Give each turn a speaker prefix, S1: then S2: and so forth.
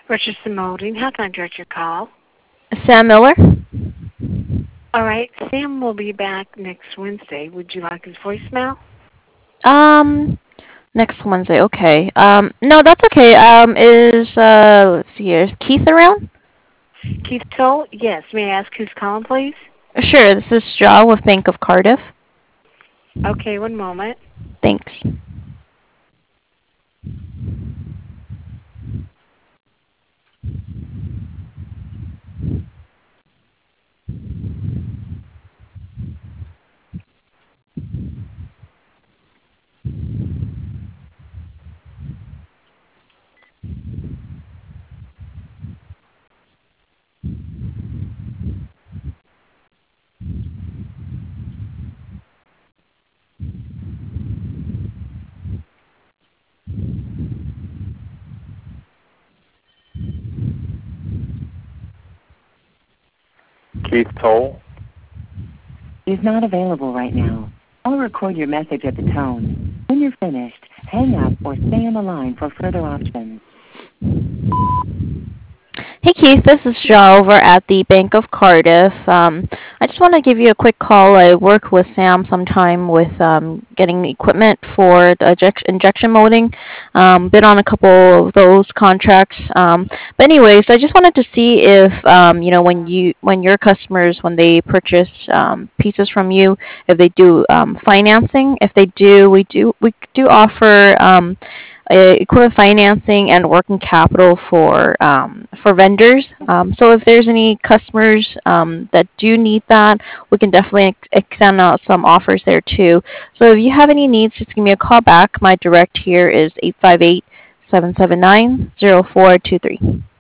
S1: Richardson Molding, how can I direct your call?
S2: Sam Miller?
S1: All right, Sam will be back next Wednesday. Would you like his voicemail?
S2: Um, Next Wednesday. Okay. No, that's okay. Let's see here. Is Keith around?
S1: Keith Toll? Yes. May I ask who's calling, please?
S2: Sure. This is Shaw with Bank of Cardiff.
S1: Okay, one moment.
S2: Thanks.
S3: Keith Toll.
S4: Is not available right now. I'll record your message at the tone. When you're finished, hang up or stay on the line for further options.
S2: Hey Keith, this is Shaw over at the Bank of Cardiff. I just want to give you a quick call. I work with Sam sometime with getting equipment for the injection molding. Been on a couple of those contracts. But anyways, I just wanted to see if when your customers when they purchase pieces from you, if they do financing. If they do, we do offer equipment financing and working capital for vendors. So if there's any customers that do need that, we can definitely extend out some offers there too. So if you have any needs, just give me a call back. My direct here is 858-779-0423.